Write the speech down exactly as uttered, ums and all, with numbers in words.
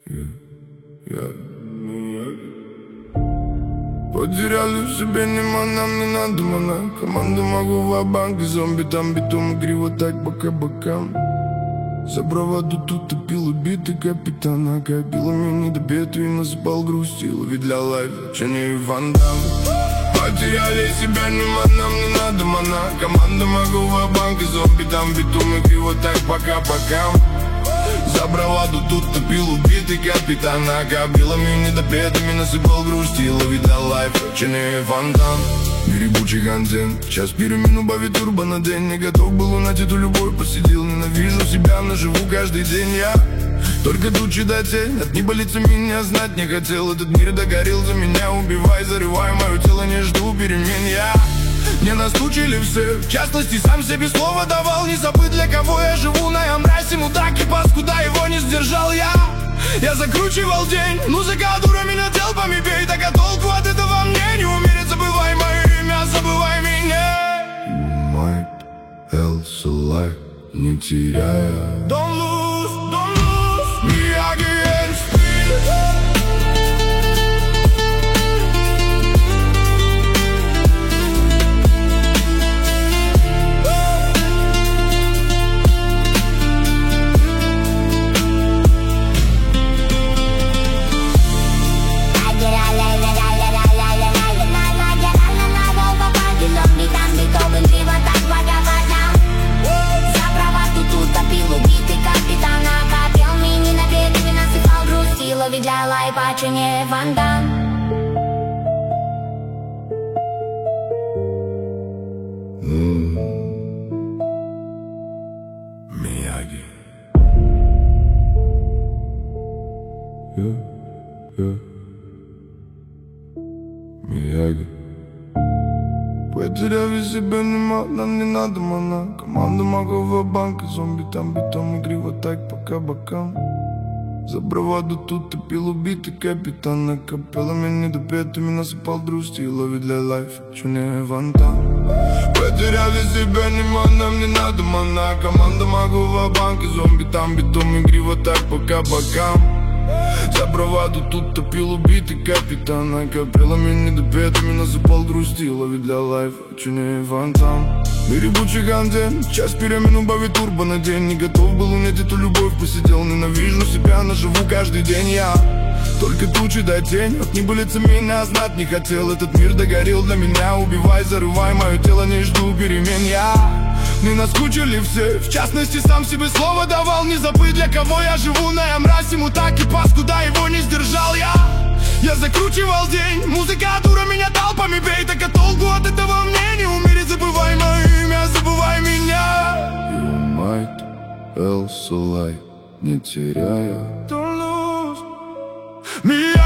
Yeah, yeah. Потеряли в себе нема, нам не надо мана. Команда могу ва-банк и зомби там битум игриво так бока бокам. За браваду тут топил убитый капитана. Копилами недобитый насыпал грустил. Ведь для лайфа, че не Ван Дам. Потеряли себя нема, нам не надо мана. Команда могу ва-банк и зомби там битум игриво так пока бокам. За браваду тут топил убитый капитан. А кабелами недобитыми насыпал грустил. Ведь для лайфа, че не Ван Дам. Грибучий контент, час перемену бавит турбо на день. Не готов был унять эту любовь, посидел. Ненавижу себя, но живу каждый день я. Только тучи до тень, от неболицы меня знать не хотел. Этот мир догорел за меня, убивай, зарывай мое тело, не жду перемен я. Мне настучили все, в частности сам себе слово давал. Не забыть, для кого я живу, на мразь ему так и паскуда его не сдержал я. Я закручивал день, музыка дура меня толпами бей. Так а толку от этого мне не умереть, забывай мое имя, забывай меня. You might else alive, не теряя. Don't lose, don't lose me against me. Ведь для лайфа, че не Ван Дам. Мияги. Yeah, yeah. Мияги. Потеряли себя нема, нам не надо мана. Команда могу ва-банк и зомби там битом игриво так пока бокам. За браваду тут топил убитый капитан. А капеллами недопетыми насыпал грусти. Ловит для лайфа, че не Ван Дам. Потеряли себя нема, нам не надо мана. Команда могу ва-банк и зомби там битум игриво так пока бокам. За браваду тут топил убитый капитан. А капеллами недопетыми насыпал грусти. Ловит для лайфа, че не Ван Дам. Грибучий контент, час перемену бавит турбо на день. Не готов был унять эту любовь, посидел. Ненавижу себя, но живу каждый день я. Только тучи до тень, от небылицы меня знать не хотел. Этот мир догорел для меня, убивай, зарывай мое тело, не жду перемен я. Не наскучили все, в частности сам себе слово давал. Не забыть, для кого я живу, на мразь ему так и паскуда его не сдержал я. Я закручивал день, музыка дура меня толпами бей. Так а толку от этого мне не умереть, забывай мое имя, забывай меня. You might else alive, не теряя. Don't lose me.